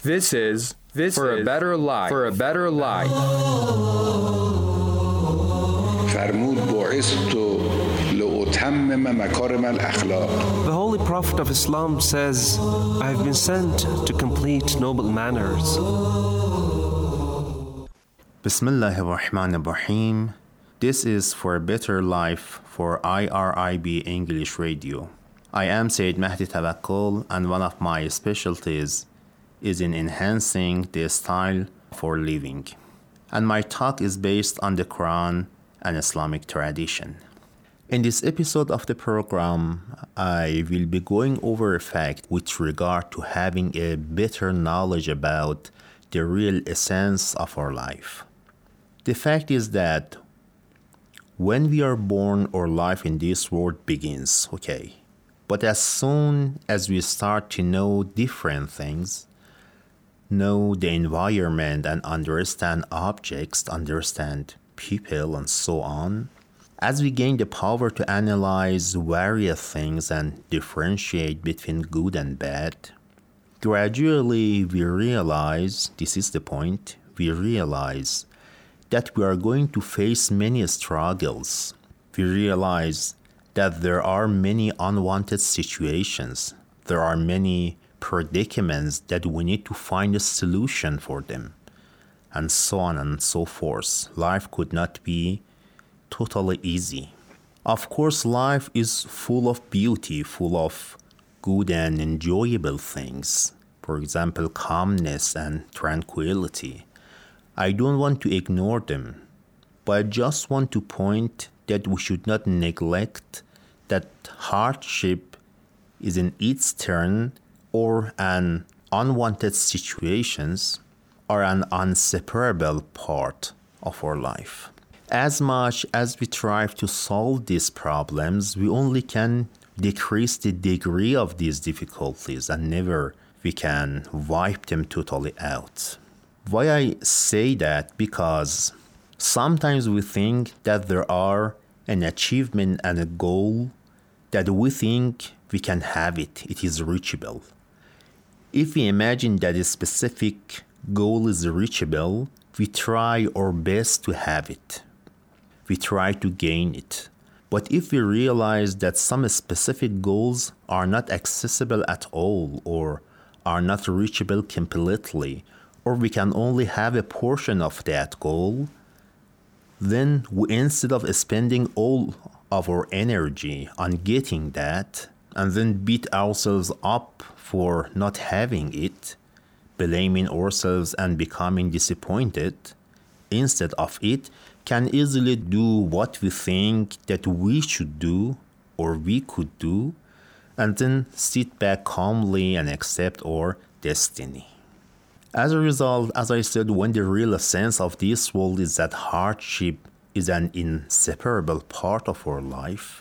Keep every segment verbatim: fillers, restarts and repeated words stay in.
This is this for is a better life. For a better life. فرمود بعثت لأتمم مكارم الأخلاق. The Holy Prophet of Islam says, I have been sent to complete noble manners. Bismillah ar-Rahman ar-Rahim. This is For a Better Life for I R I B English Radio. I am Sayyid Mahdi Tawakkol, and one of my specialties is in enhancing the style for living. And my talk is based on the Quran and Islamic tradition. In this episode of the program, I will be going over a fact with regard to having a better knowledge about the real essence of our life. The fact is that when we are born, our life in this world begins, okay? But as soon as we start to know different things, know the environment and understand objects, understand people and so on, as we gain the power to analyze various things and differentiate between good and bad, gradually we realize, this is the point, we realize that we are going to face many struggles. We realize that there are many unwanted situations. There are many predicaments that we need to find a solution for them, and so on and so forth. Life could not be totally easy. Of course, life is full of beauty, full of good and enjoyable things. For example, calmness and tranquility. I don't want to ignore them, but I just want to point that we should not neglect that hardship is in its turn or an unwanted situations are an inseparable part of our life. As much as we try to solve these problems, we only can decrease the degree of these difficulties and never we can wipe them totally out. Why I say that? Because sometimes we think that there are an achievement and a goal that we think we can have it, it is reachable. If we imagine that a specific goal is reachable, we try our best to have it. We try to gain it. But if we realize that some specific goals are not accessible at all or are not reachable completely, or we can only have a portion of that goal, then we, instead of spending all of our energy on getting that and then beat ourselves up for not having it, blaming ourselves and becoming disappointed, instead of it, can easily do what we think that we should do or we could do, and then sit back calmly and accept our destiny. As a result, as I said, when the real essence of this world is that hardship is an inseparable part of our life,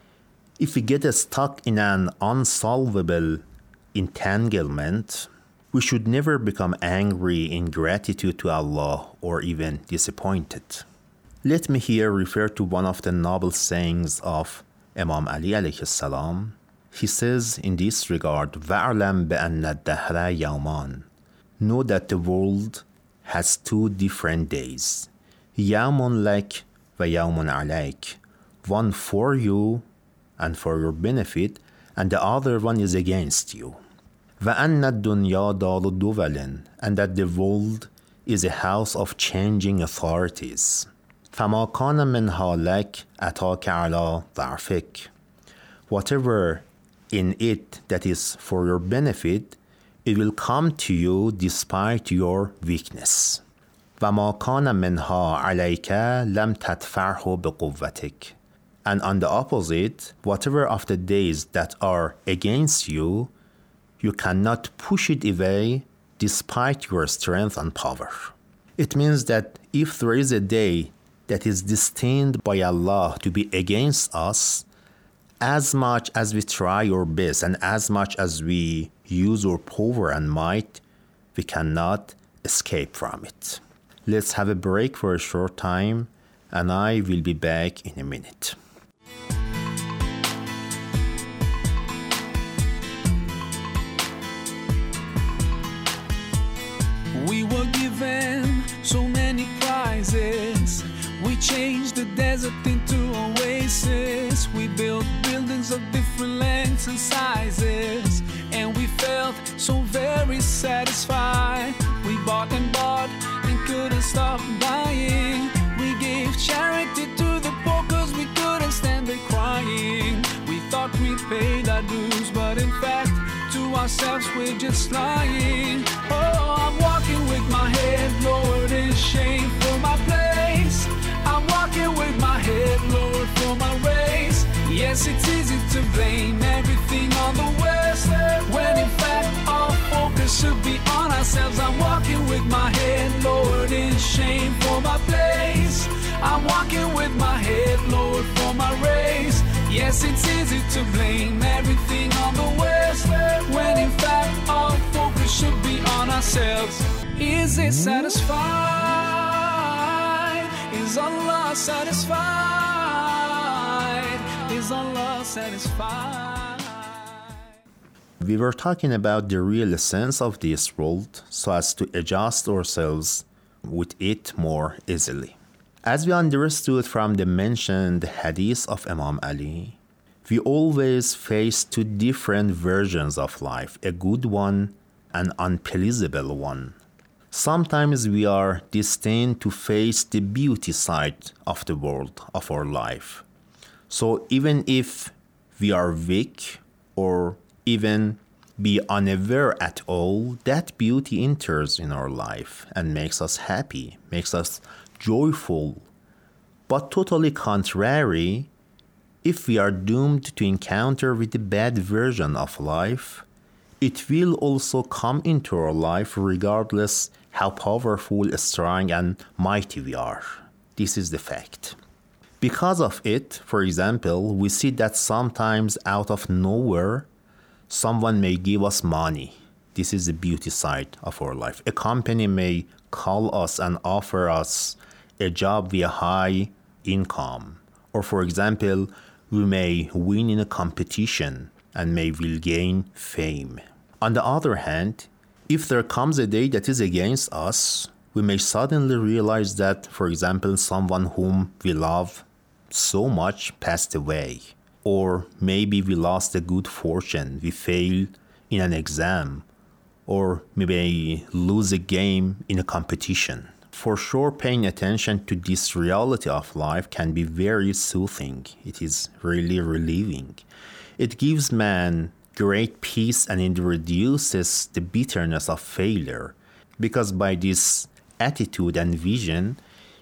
if we get stuck in an unsolvable entanglement, we should never become angry in gratitude to Allah or even disappointed. Let me here refer to one of the noble sayings of Imam Ali alayhi salam. He says in this regard, وَأَعْلَمْ بَأَنَّ الدَّهْرَ يَوْمًا. Know that the world has two different days. يَوْمٌ لَكَ وَيَوْمٌ عَلَيْكَ. One for you and for your benefit, and the other one is against you. وَأَنَّ الدُّنْيَا دَارُ دُوَلٍ. And that the world is a house of changing authorities. فَمَا كَانَ مِنْهَا لَكَ أَتَاكَ عَلَى ضَعْفِكَ. Whatever in it that is for your benefit, it will come to you despite your weakness. وَمَا كَانَ مِنْهَا عَلَيْكَ لَمْ تَدْفَعْهُ بِقُوَّتِكَ. And on the opposite, whatever of the days that are against you, you cannot push it away despite your strength and power. It means that if there is a day that is destined by Allah to be against us, as much as we try our best and as much as we use our power and might, we cannot escape from it. Let's have a break for a short time, and I will be back in a minute. given so many prizes. We changed the desert into oasis. We built buildings of different lengths and sizes, and we felt so very satisfied. We bought and bought and couldn't stop buying. We gave charity to the poor cause we couldn't stand the crying. We thought we paid our dues, but in fact to ourselves we're just lying. Oh, I'm walking with my head lowered in shame for my place. I'm walking with my head lowered for my race. Yes, it's easy to blame everything on the West, when in fact our focus should be on ourselves. I'm walking with my head lowered in shame for my place. I'm walking with my head lowered for my race. Yes, it's easy to blame everything on the West, when in fact our focus should be on ourselves. Is it satisfied? Is Allah satisfied? Is Allah satisfied? We were talking about the real essence of this world so as to adjust ourselves with it more easily. As we understood from the mentioned hadith of Imam Ali, we always face two different versions of life, a good one and unpleasable one. Sometimes we are destined to face the beauty side of the world of our life. So even if we are weak or even be unaware at all, that beauty enters in our life and makes us happy, makes us joyful. But totally contrary, if we are doomed to encounter with the bad version of life, it will also come into our life regardless how powerful, strong, and mighty we are. This is the fact. Because of it, for example, we see that sometimes out of nowhere, someone may give us money. This is the beauty side of our life. A company may call us and offer us a job via high income. Or for example, we may win in a competition and may will gain fame. On the other hand, if there comes a day that is against us, we may suddenly realize that, for example, someone whom we love so much passed away. Or maybe we lost a good fortune, we fail in an exam, or we may lose a game in a competition. For sure, paying attention to this reality of life can be very soothing. It is really relieving. It gives man great peace and it reduces the bitterness of failure. Because by this attitude and vision,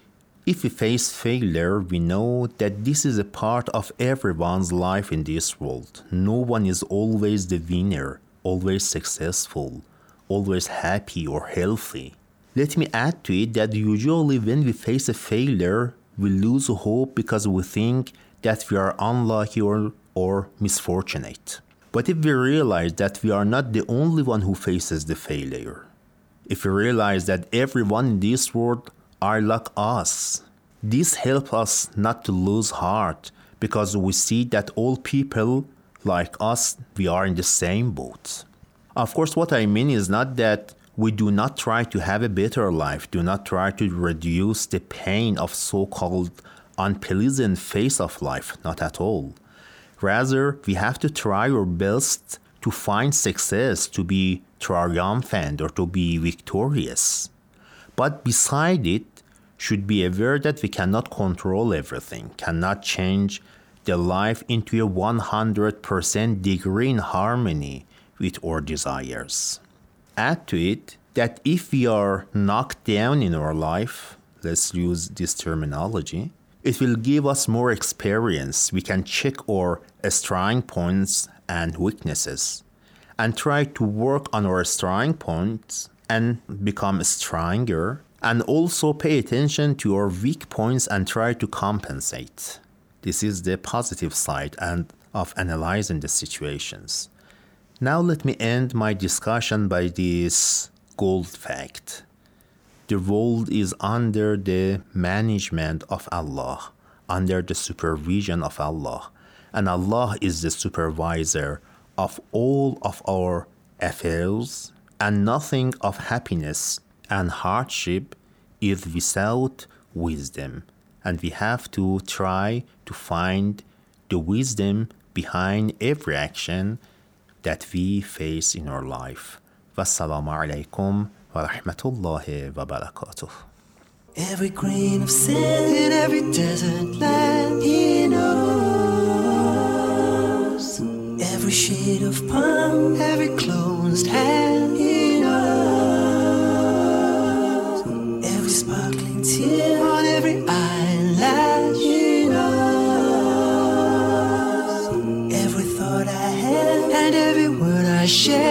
if we face failure, we know that this is a part of everyone's life in this world. No one is always the winner, always successful, always happy or healthy. Let me add to it that usually when we face a failure, we lose hope because we think that we are unlucky or, or misfortunate. But if we realize that we are not the only one who faces the failure, if we realize that everyone in this world are like us, this helps us not to lose heart because we see that all people like us, we are in the same boat. Of course, what I mean is not that we do not try to have a better life, do not try to reduce the pain of so-called unpleasant phase of life, not at all. Rather, we have to try our best to find success, to be triumphant or to be victorious. But beside it, should be aware that we cannot control everything, cannot change the life into a one hundred percent degree in harmony with our desires. Add to it that if we are knocked down in our life, let's use this terminology, it will give us more experience. We can check our strong points and weaknesses and try to work on our strong points and become stronger, and also pay attention to our weak points and try to compensate. This is the positive side and of analyzing the situations. Now let me end my discussion by this gold fact. The world is under the management of Allah, under the supervision of Allah, and Allah is the supervisor of all of our affairs, and nothing of happiness and hardship is without wisdom, and we have to try to find the wisdom behind every action that we face in our life. Wassalamu alaikum wa rahmatullahi wa barakatuh. Every grain of sand in every desert land, He knows. Every shade of palm, every closed hand, He knows. Every sparkling tear on every eyelash, He knows. Every thought I have and every word I share,